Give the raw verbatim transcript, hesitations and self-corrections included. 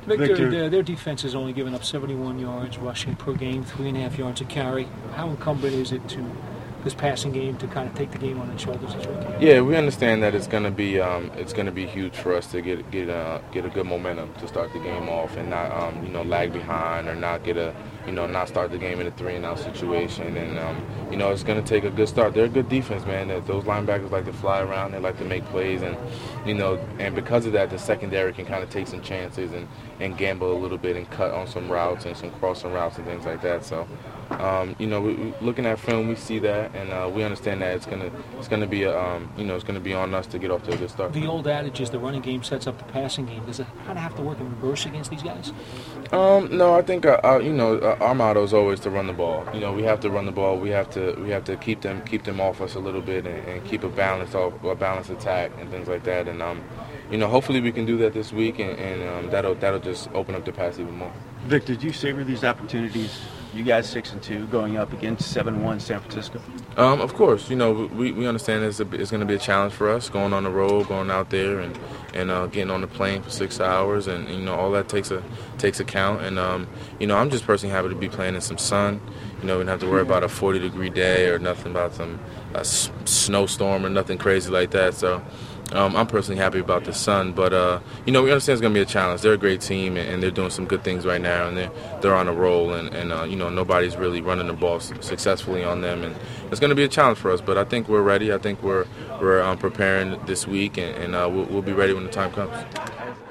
Victor, Victor. Their, their defense has only given up seventy-one yards rushing per game, three and a half yards a carry. How incumbent is it to this passing game to kind of take the game on its shoulders this weekend? Yeah, we understand that it's going to be um, it's going to be huge for us to get get uh, get a good momentum to start the game off and not um, you know lag behind or not get a you know not start the game in a three and out situation. And um, you know it's going to take a good start. They're a good defense, man. Those linebackers like to fly around. They like to make plays, and you know and because of that, the secondary can kind of take some chances and, and gamble a little bit and cut on some routes and some crossing routes and things like that. So. Um, you know, we, we, looking at film, we see that, and uh, we understand that it's gonna, it's gonna be, a, um, you know, it's gonna be on us to get off to a good start. The old adage is the running game sets up the passing game. Does it kind of have to work in reverse against these guys? Um, no, I think, uh, uh, you know, uh, our motto is always to run the ball. You know, we have to run the ball. We have to, we have to keep them, keep them off us a little bit, and, and keep a balanced, a balanced attack and things like that. And um, you know, hopefully we can do that this week, and, and um, that'll, that'll just open up the pass even more. Vic, did you savor these opportunities? You guys six and two going up against seven and one San Francisco. Um, of course, you know we, we understand it's, a, it's going to be a challenge for us going on the road, going out there, and and uh, getting on the plane for six hours, and you know all that takes a takes account. And um, you know I'm just personally happy to be playing in some sun. You know we don't have to worry about a forty degree day or nothing about some a s- snowstorm or nothing crazy like that. So. Um, I'm personally happy about the sun, but uh, you know we understand it's going to be a challenge. They're a great team, and, and they're doing some good things right now, and they're they're on a roll, and, and uh, you know nobody's really running the ball successfully on them, and it's going to be a challenge for us. But I think we're ready. I think we're we're um, preparing this week, and, and uh, we'll, we'll be ready when the time comes.